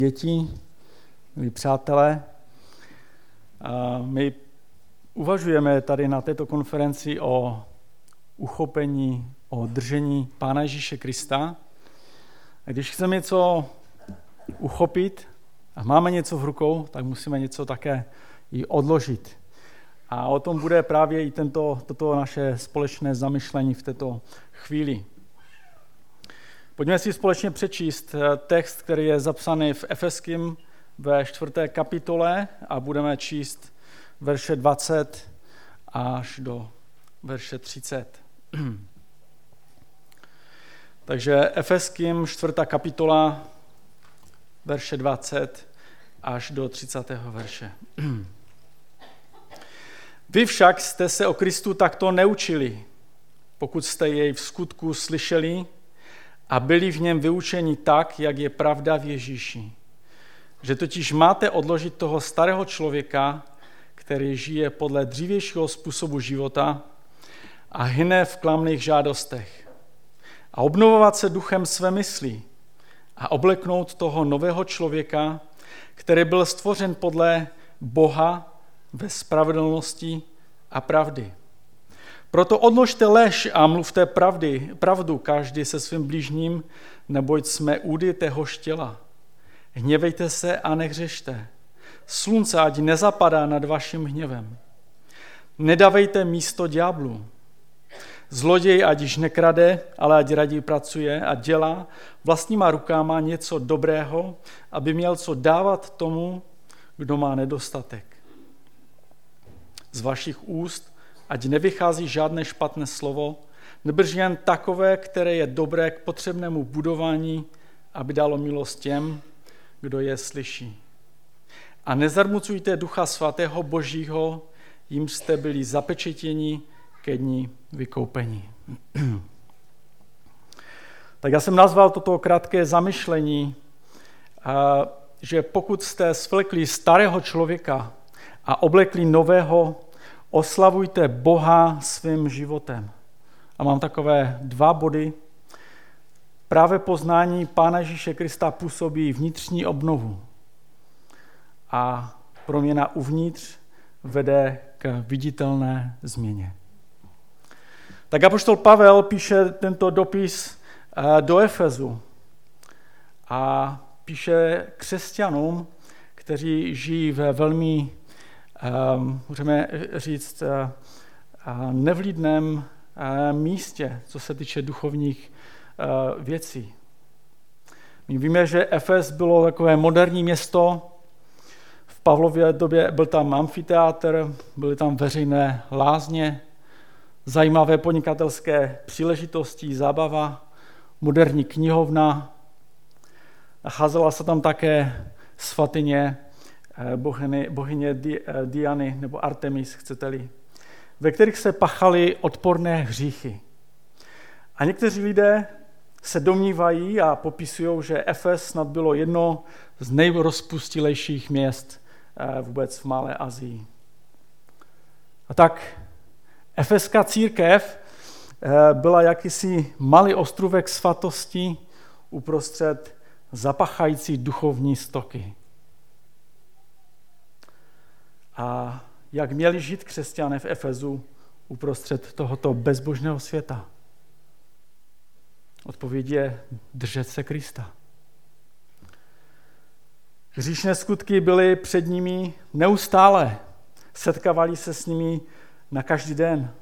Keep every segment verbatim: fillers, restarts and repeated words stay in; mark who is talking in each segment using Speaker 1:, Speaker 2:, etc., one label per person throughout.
Speaker 1: Děti, milí přátelé, a my uvažujeme tady na této konferenci o uchopení, o držení Pána Ježíše Krista. A když chceme něco uchopit a máme něco v rukou, tak musíme něco také i odložit. A o tom bude právě i tento, toto naše společné zamyšlení v této chvíli. Pojďme si společně přečíst text, který je zapsaný v Efeským ve čtvrté kapitole a budeme číst verše dvacet až do verše třicet. Takže Efeským čtvrtá kapitola, verše dvacet až do třicátého verše. Vy však jste se o Kristu takto neučili, pokud jste jej v skutku slyšeli a byli v něm vyučeni tak, jak je pravda v Ježíši. Že totiž máte odložit toho starého člověka, který žije podle dřívějšího způsobu života a hyne v klamných žádostech. A obnovovat se duchem své mysli a obleknout toho nového člověka, který byl stvořen podle Boha ve spravedlnosti a pravdy. Proto odložte lež a mluvte pravdy, pravdu každý se svým blížním, neboť jsme údy téhož těla. Hněvejte se a nehřešte. Slunce ať nezapadá nad vaším hněvem. Nedávejte místo ďáblu. Zloděj ať již nekrade, ale ať raději pracuje a dělá vlastníma rukama něco dobrého, aby měl co dávat tomu, kdo má nedostatek. Z vašich úst ať nevychází žádné špatné slovo, nýbrž jen takové, které je dobré k potřebnému budování, aby dalo milost těm, kdo je slyší. A nezarmucujte Ducha Svatého Božího, jím jste byli zapečetěni ke dni vykoupení. Tak já jsem nazval toto krátké zamyšlení, že pokud jste svlekli starého člověka a oblekli nového, oslavujte Boha svým životem. A mám takové dva body. Právě poznání Pána Ježíše Krista působí vnitřní obnovu. A proměna uvnitř vede k viditelné změně. Tak apoštol Pavel píše tento dopis do Efezu a píše křesťanům, kteří žijí ve velmi, můžeme říct, nevlídném místě, co se týče duchovních věcí. My víme, že Efes bylo takové moderní město. V Pavlově době byl tam amfiteátr, byly tam veřejné lázně, zajímavé podnikatelské příležitosti, zábava, moderní knihovna. Nacházela se tam také svatyně bohyně, bohyně Diany nebo Artemis, chcete-li, ve kterých se pachaly odporné hříchy. A někteří lidé se domnívají a popisují, že Efes snad bylo jedno z nejrozpustilejších měst vůbec v Malé Asii. A tak efeská církev byla jakýsi malý ostrůvek svatosti uprostřed zapachající duchovní stoky. A jak měli žít křesťané v Efezu uprostřed tohoto bezbožného světa? Odpověď je držet se Krista. Hříšné skutky byly před nimi neustále. Setkávali se s nimi na každý den.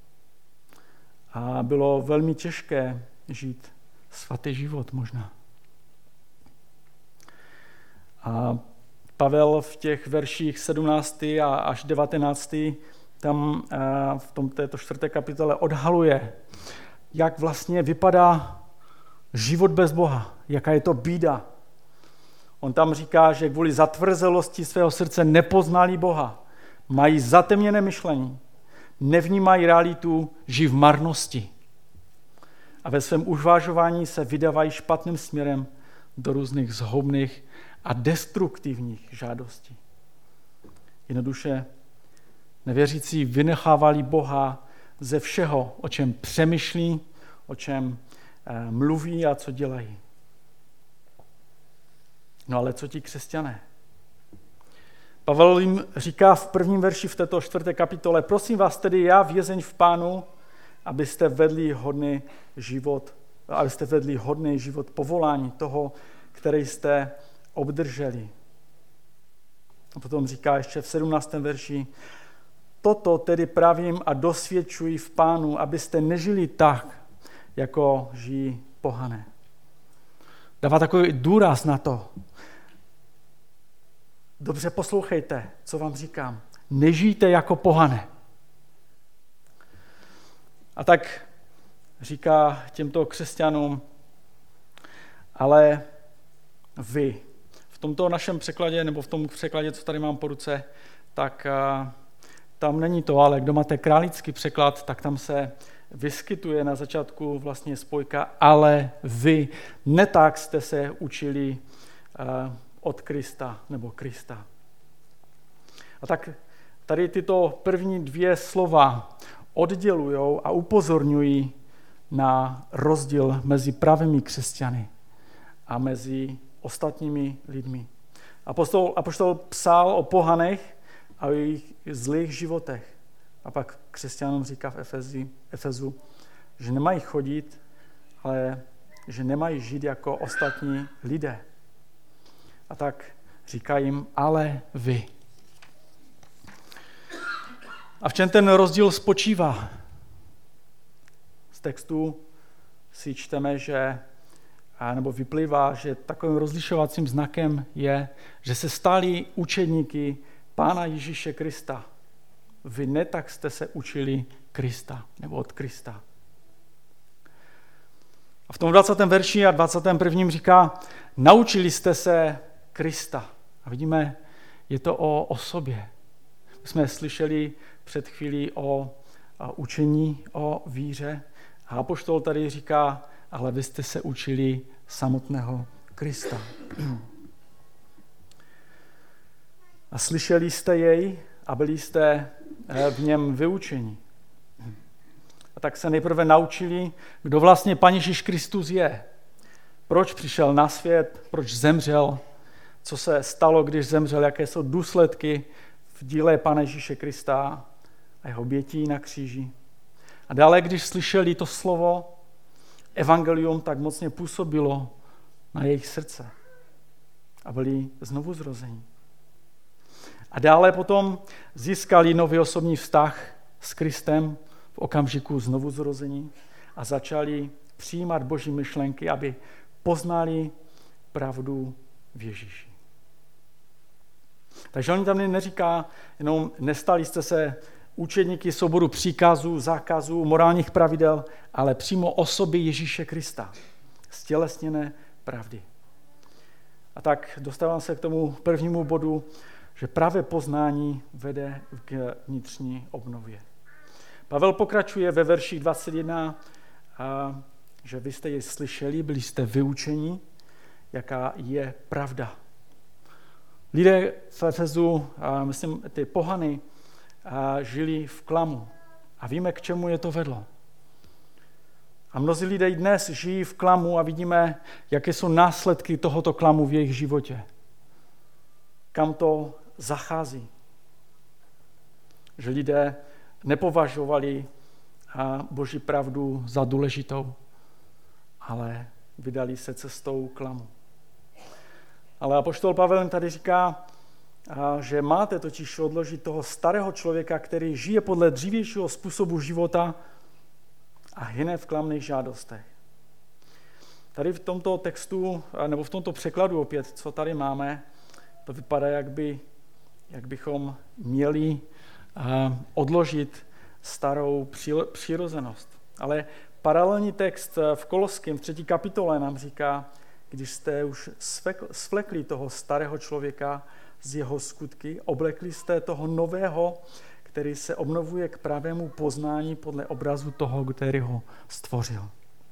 Speaker 1: A bylo velmi těžké žít svatý život možná. A Pavel v těch verších sedmnáctý až devatenáctý tam v tom této čtvrté kapitole odhaluje, jak vlastně vypadá život bez Boha, jaká je to bída. On tam říká, že kvůli zatvrzelosti svého srdce nepoznali Boha, mají zatemněné myšlení, nevnímají realitu, žijí v marnosti. A ve svém uvažování se vydávají špatným směrem do různých zhoubných a destruktivních žádostí. Jednoduše nevěřící vynechávali Boha ze všeho, o čem přemýšlí, o čem mluví a co dělají. No ale co ti křesťané? Pavel jim říká v prvním verši v této čtvrté kapitole: prosím vás tedy já, vězeň v Pánu, abyste vedli hodný život, abyste vedli hodný život povolání toho, který jste obdrželi. A potom říká ještě v sedmnáctém verši: toto tedy pravím a dosvědčuji v Pánu, abyste nežili tak, jako žijí pohané. Dává takový důraz na to. Dobře poslouchejte, co vám říkám. Nežijte jako pohané. A tak říká těmto křesťanům: ale vy. V tomto našem překladě, nebo v tom překladě, co tady mám po ruce, tak tam není to ale. Kdo máte králický překlad, tak tam se vyskytuje na začátku vlastně spojka ale vy. Ne tak jste se učili od Krista nebo Krista. A tak tady tyto první dvě slova oddělují a upozorňují na rozdíl mezi pravými křesťany a mezi ostatními lidmi. Apoštol, apoštol psal o pohanech a o jejich zlých životech. A pak křesťanům říká v Efezi, Efezu, že nemají chodit, ale že nemají žít jako ostatní lidé. A tak říká jim, ale vy. A v čem ten rozdíl spočívá? Z textu si čteme, že, nebo vyplývá, že takovým rozlišovacím znakem je, že se stali učedníky Pána Ježíše Krista. Vy ne tak jste se učili Krista, nebo od Krista. A v tom dvacátém verši a dvacátém prvním říká, naučili jste se Krista. A vidíme, je to o osobě. My jsme slyšeli před chvílí o, o učení, o víře. A apoštol tady říká, ale vy jste se učili samotného Krista. A slyšeli jste jej a byli jste v něm vyučeni. A tak se nejprve naučili, kdo vlastně Pán Ježíš Kristus je. Proč přišel na svět, proč zemřel, co se stalo, když zemřel, jaké jsou důsledky v díle Pána Ježíše Krista a jeho obětí na kříži. A dále, když slyšeli to slovo, evangelium tak mocně působilo na jejich srdce a byli znovu zrození. A dále potom získali nový osobní vztah s Kristem v okamžiku znovu zrození a začali přijímat Boží myšlenky, aby poznali pravdu v Ježíši. Takže on tam neříká jenom nestali jste se učedníky souboru příkazů, zákazů, morálních pravidel, ale přímo osoby Ježíše Krista, stělesněné pravdy. A tak dostávám se k tomu prvnímu bodu, že právě poznání vede k vnitřní obnově. Pavel pokračuje ve verších dvacet jedna, a, že vy jste je slyšeli, byli jste vyučeni, jaká je pravda. Lidé v Efezu, a myslím, ty pohany, a žili v klamu. A víme, k čemu je to vedlo. A mnozí lidé i dnes žijí v klamu a vidíme, jaké jsou následky tohoto klamu v jejich životě. Kam to zachází. Že lidé nepovažovali Boží pravdu za důležitou, ale vydali se cestou klamu. Ale apoštol Pavel tady říká, že máte totiž odložit toho starého člověka, který žije podle dřívějšího způsobu života a hyne v klamných žádostech. Tady v tomto textu, nebo v tomto překladu opět, co tady máme, to vypadá, jak, by, jak bychom měli odložit starou přirozenost. Ale paralelní text v Koloském v třetí kapitole nám říká, když jste už svlekli toho starého člověka z jeho skutky, oblekli jste toho nového, který se obnovuje k pravému poznání podle obrazu toho, který ho stvořil.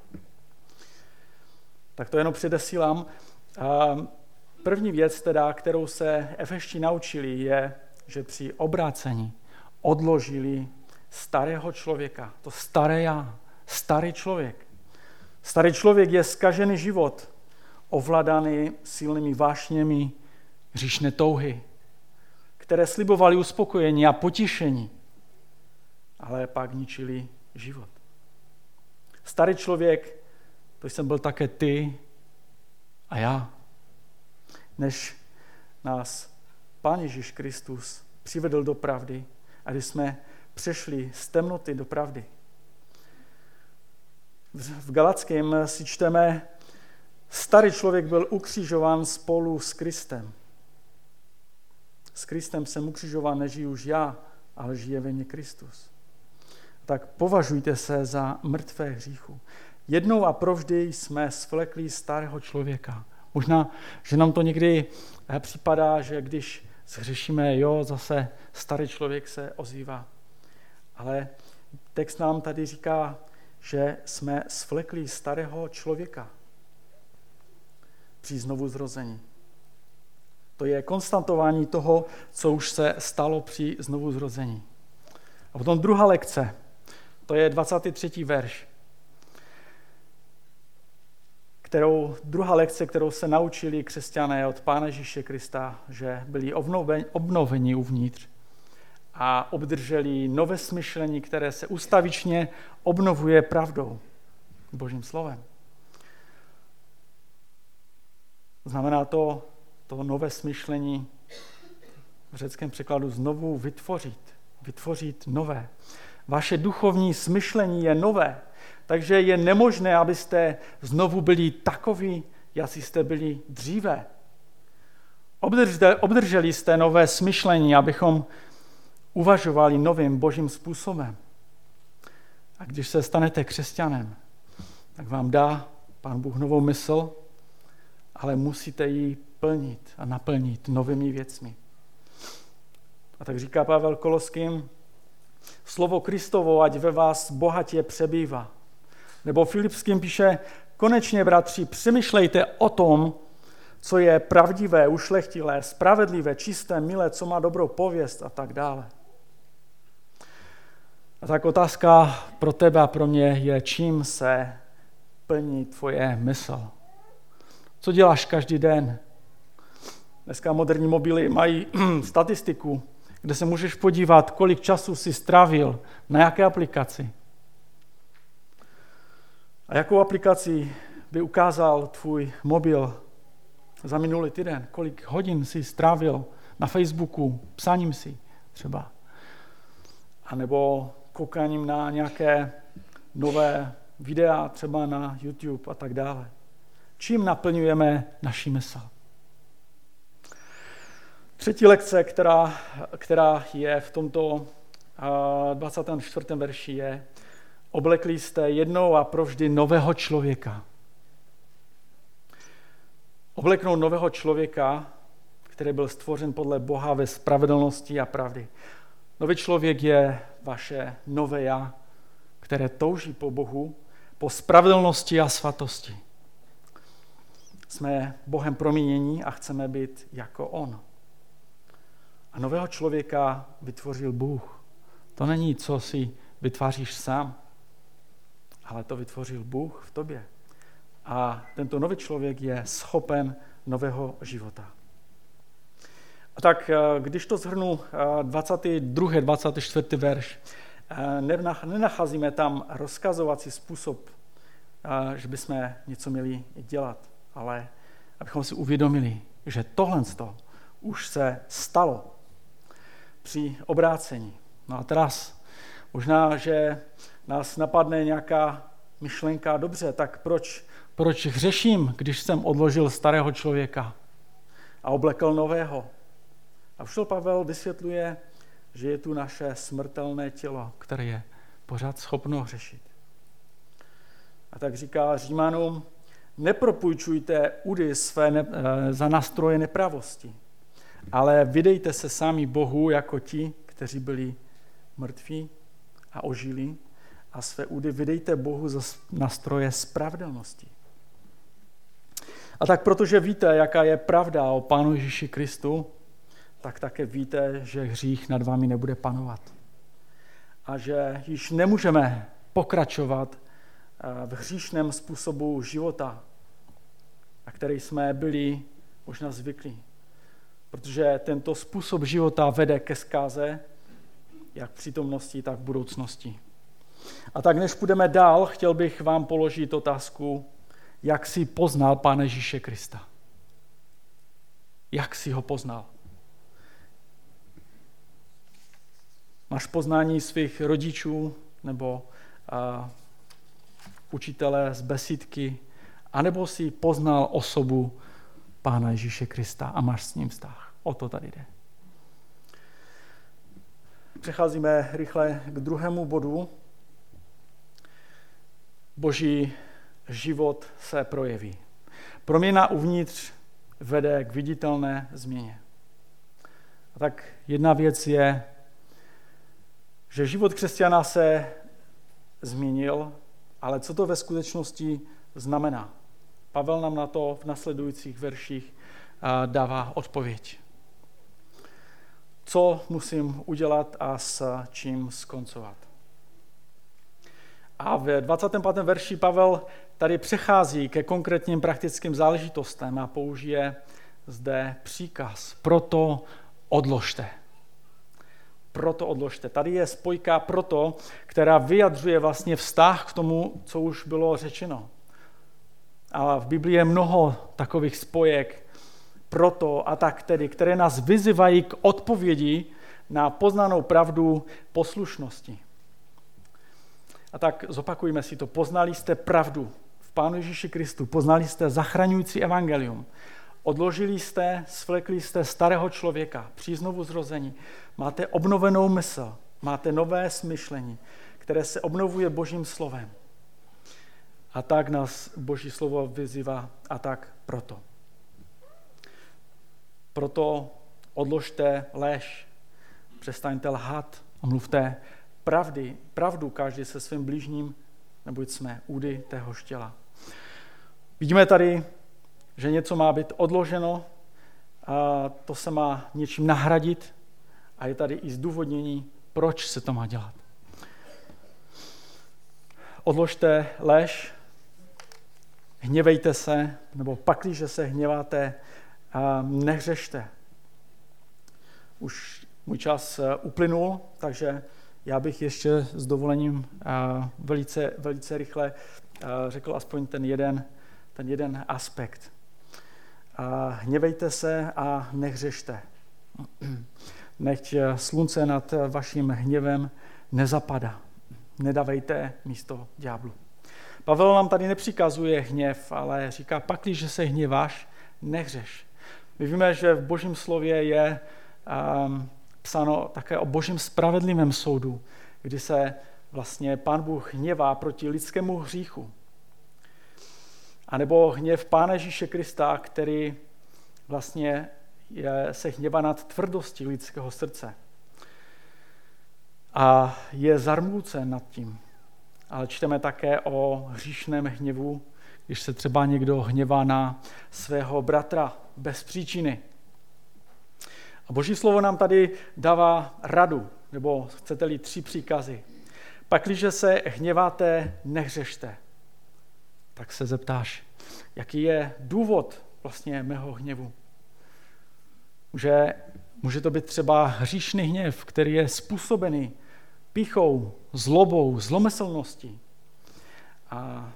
Speaker 1: Tak to jenom předesílám. První věc, teda, kterou se Efeští naučili, je, že při obrácení odložili starého člověka. To staré já, starý člověk. Starý člověk je zkažený život, ovládány silnými vášněmi hříšné touhy, které slibovaly uspokojení a potěšení, ale pak ničili život. Starý člověk, to jsem byl také ty a já. Než nás Pán Ježíš Kristus přivedl do pravdy a když jsme přešli z temnoty do pravdy. V Galackém si čteme, starý člověk byl ukřižován spolu s Kristem. S Kristem jsem ukřižován, nežiju už já, ale žije ve mně Kristus. Tak považujte se za mrtvé hříchu. Jednou a provždy jsme svlekli starého člověka. Možná, že nám to někdy připadá, že když zhřešíme, jo, zase starý člověk se ozývá. Ale text nám tady říká, že jsme svlekli starého člověka při znovuzrození. To je konstatování toho, co už se stalo při znovuzrození. A potom druhá lekce, to je dvacátý třetí verš, kterou, druhá lekce, kterou se naučili křesťané od Pána Ježíše Krista, že byli obnoveni, obnoveni uvnitř a obdrželi nové smyšlení, které se ustavičně obnovuje pravdou, Božím slovem. Znamená to, to nové smyšlení v řeckém překladu znovu vytvořit. Vytvořit nové. Vaše duchovní smyšlení je nové, takže je nemožné, abyste znovu byli takoví, jací jste byli dříve. Obdrželi jste nové smyšlení, abychom uvažovali novým Božím způsobem. A když se stanete křesťanem, tak vám dá Pán Bůh novou mysl, ale musíte ji plnit a naplnit novými věcmi. A tak říká Pavel Koloským, slovo Kristovo, ať ve vás bohatě přebývá. Nebo Filipským píše, konečně, bratři, přemýšlejte o tom, co je pravdivé, ušlechtilé, spravedlivé, čisté, milé, co má dobrou pověst a tak dále. A tak otázka pro tebe a pro mě je, čím se plní tvoje mysl. Co děláš každý den? Dneska moderní mobily mají statistiku, kde se můžeš podívat, kolik času jsi strávil, na jaké aplikaci. A jakou aplikaci by ukázal tvůj mobil za minulý týden? Kolik hodin jsi strávil na Facebooku, psaním si třeba? A nebo koukáním na nějaké nové videa, třeba na YouTube a tak dále. Čím naplňujeme naši mysl? Třetí lekce, která, která je v tomto dvacátém čtvrtém verši je, oblekli jste jednou a provždy nového člověka. Obleknout nového člověka, který byl stvořen podle Boha ve spravedlnosti a pravdy. Nový člověk je vaše nové já, které touží po Bohu, po spravedlnosti a svatosti. Jsme Bohem proměnění a chceme být jako On. A nového člověka vytvořil Bůh. To není, co si vytváříš sám, ale to vytvořil Bůh v tobě. A tento nový člověk je schopen nového života. A tak, když to shrnu, dvacátý druhý, dvacátý čtvrtý verš, nenacházíme tam rozkazovací způsob, že bychom něco měli dělat, ale abychom si uvědomili, že tohle už se stalo při obrácení. No a teraz možná, že nás napadne nějaká myšlenka, dobře, tak proč, proč hřeším, když jsem odložil starého člověka a oblekl nového? A apoštol Pavel vysvětluje, že je tu naše smrtelné tělo, které je pořád schopno hřešit. A tak říká Římanům, nepropůjčujte údy své ne, za nástroje nepravosti, ale vydejte se sami Bohu jako ti, kteří byli mrtví a ožili, a své údy vydejte Bohu za nástroje spravedlnosti. A tak protože víte, jaká je pravda o Pánu Ježíši Kristu, tak také víte, že hřích nad vámi nebude panovat. A že již nemůžeme pokračovat v hříšném způsobu života. a který jsme byli možná zvyklí. Protože tento způsob života vede ke zkáze, jak v přítomnosti, tak v budoucnosti. A tak než půjdeme dál, chtěl bych vám položit otázku, jak jsi poznal Pána Ježíše Krista. Jak jsi ho poznal? Máš poznání svých rodičů nebo a, učitele z besídky, anebo jsi poznal osobu Pána Ježíše Krista a máš s ním vztah. O to tady jde. Přecházíme rychle k druhému bodu. Boží život se projeví. Proměna uvnitř vede k viditelné změně. A tak jedna věc je, že život křesťana se změnil, ale co to ve skutečnosti znamená? Pavel nám na to v nasledujících verších dává odpověď. Co musím udělat a s čím skoncovat? A v dvacátém pátém verši Pavel tady přechází ke konkrétním praktickým záležitostem a použije zde příkaz. Proto odložte. Proto odložte. Tady je spojka proto, která vyjadřuje vlastně vztah k tomu, co už bylo řečeno. A v Biblii je mnoho takových spojek proto a tak tedy, které nás vyzývají k odpovědi na poznanou pravdu poslušnosti. A tak zopakujme si to. Poznali jste pravdu v Pánu Ježíši Kristu. Poznali jste zachraňující evangelium. Odložili jste, svlekli jste starého člověka při znovuzrození. Máte obnovenou mysl, máte nové smyšlení, které se obnovuje Božím slovem. A tak nás Boží slovo vyzývá a tak proto. Proto odložte lež, přestaňte lhat a mluvte pravdy, pravdu každý se svým blížním, neboť jsme údy téhož těla. Vidíme tady, že něco má být odloženo a to se má něčím nahradit a je tady i zdůvodnění, proč se to má dělat. Odložte lež, hněvejte se, nebo pakliže se hněváte, nehřešte. Už můj čas uplynul, takže já bych ještě s dovolením velice, velice rychle řekl aspoň ten jeden, ten jeden aspekt. Hněvejte se a nehřešte. Nechť slunce nad vaším hněvem nezapadá. Nedávejte místo ďáblu. Pavel nám tady nepřikazuje hněv, ale říká, pakliže se hněváš, nehřeš. My víme, že v Božím slově je um, psáno také o Božím spravedlivém soudu, kdy se vlastně Pán Bůh hněvá proti lidskému hříchu. A nebo hněv Pána Ježíše Krista, který vlastně je, se hněvá nad tvrdostí lidského srdce. A je zarmoucen nad tím. Ale čteme také o hříšném hněvu, když se třeba někdo hněvá na svého bratra bez příčiny. A Boží slovo nám tady dává radu, nebo chcete-li tři příkazy. Pakliže se hněváte, nehřešte. Tak se zeptáš, jaký je důvod vlastně mého hněvu. Může, může to být třeba hříšný hněv, který je způsobený pýchou, zlobou, zlomyslností. A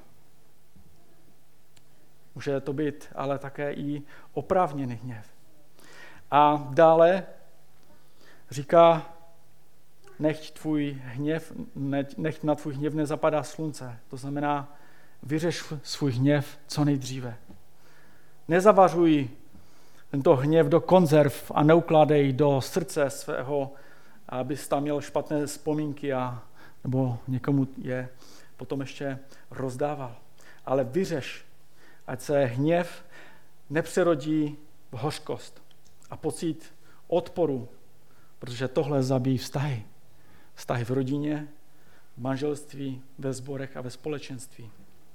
Speaker 1: může to být ale také i oprávněný hněv. A dále říká, nechť tvůj hněv, nechť na tvůj hněv nezapadá slunce. To znamená, vyřeš svůj hněv co nejdříve. Nezavařuj tento hněv do konzerv a neukládej do srdce svého, abys tam měl špatné vzpomínky a nebo někomu je potom ještě rozdával. Ale vyřeš, ať se hněv nepřerodí v hořkost a pocit odporu, protože tohle zabíjí vztahy. Vztahy v rodině, v manželství, ve sborech a ve společenství.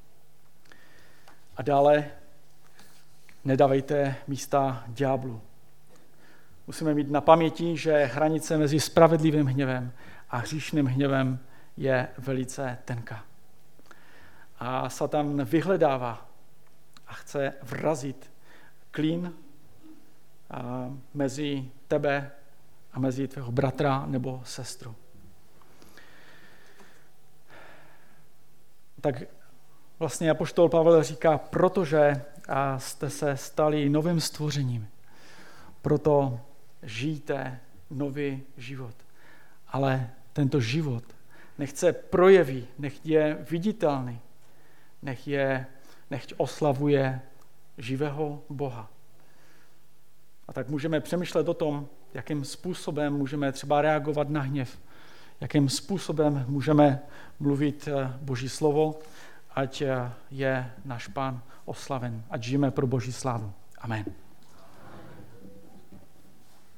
Speaker 1: A dále nedávejte místa ďáblu. Musíme mít na paměti, že hranice mezi spravedlivým hněvem a hříšným hněvem je velice tenká. A Satan vyhledává, a chce vrazit klín mezi tebe a mezi tvého bratra nebo sestru. Tak vlastně apoštol Pavel říká, protože jste se stali novým stvořením, proto žijte nový život. Ale tento život nech se projeví, nech je viditelný, nech, je, nech oslavuje živého Boha. A tak můžeme přemýšlet o tom, jakým způsobem můžeme třeba reagovat na hněv, jakým způsobem můžeme mluvit Boží slovo, ať je náš Pán oslaven, ať žijeme pro Boží slávu. Amen.